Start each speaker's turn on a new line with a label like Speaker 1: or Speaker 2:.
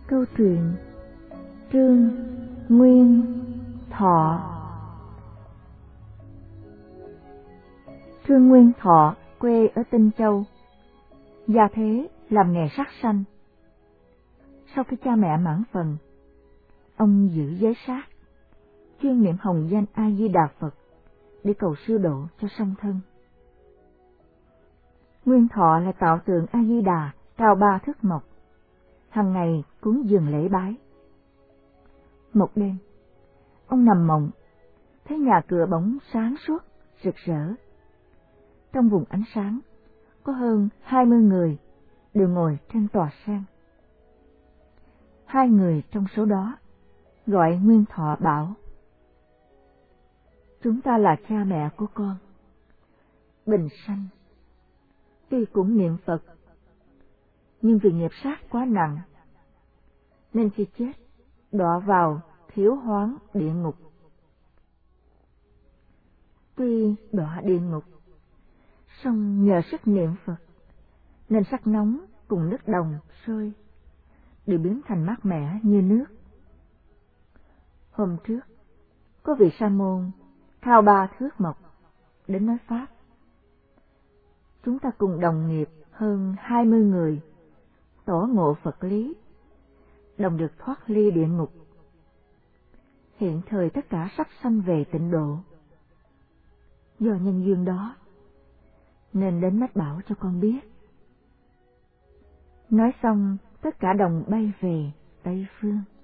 Speaker 1: Câu chuyện Trương Nguyên Thọ. Trương Nguyên Thọ quê ở Tinh Châu, gia thế làm nghề sát sanh. Sau khi cha mẹ mãn phần, ông giữ giới sát, chuyên niệm hồng danh A Di Đà Phật để cầu siêu độ cho song thân. Nguyên Thọ lại tạo tượng A Di Đà cao 3 thước mộc, hàng ngày cúng dường lễ bái. Một đêm, ông nằm mộng, thấy nhà cửa bỗng sáng suốt, rực rỡ. Trong vùng ánh sáng, có hơn 20 người đều ngồi trên tòa sen. 2 người trong số đó gọi Nguyên Thọ bảo: "Chúng ta là cha mẹ của con, bình sanh. Tuy cũng niệm Phật, nhưng vì nghiệp sát quá nặng, nên khi chết đọa vào thiếu hoán địa ngục. Tuy đọa địa ngục, song nhờ sức niệm Phật, nên sắc nóng cùng nước đồng sôi đều biến thành mát mẻ như nước. Hôm trước, có vị sa môn cao 3 thước mộc đến nói pháp. Chúng ta cùng đồng nghiệp hơn 20 người tổ ngộ Phật lý, đồng được thoát ly địa ngục. Hiện thời tất cả sắp sanh về tịnh độ. Do nhân duyên đó, nên đến mách bảo cho con biết." Nói xong, tất cả đồng bay về Tây Phương.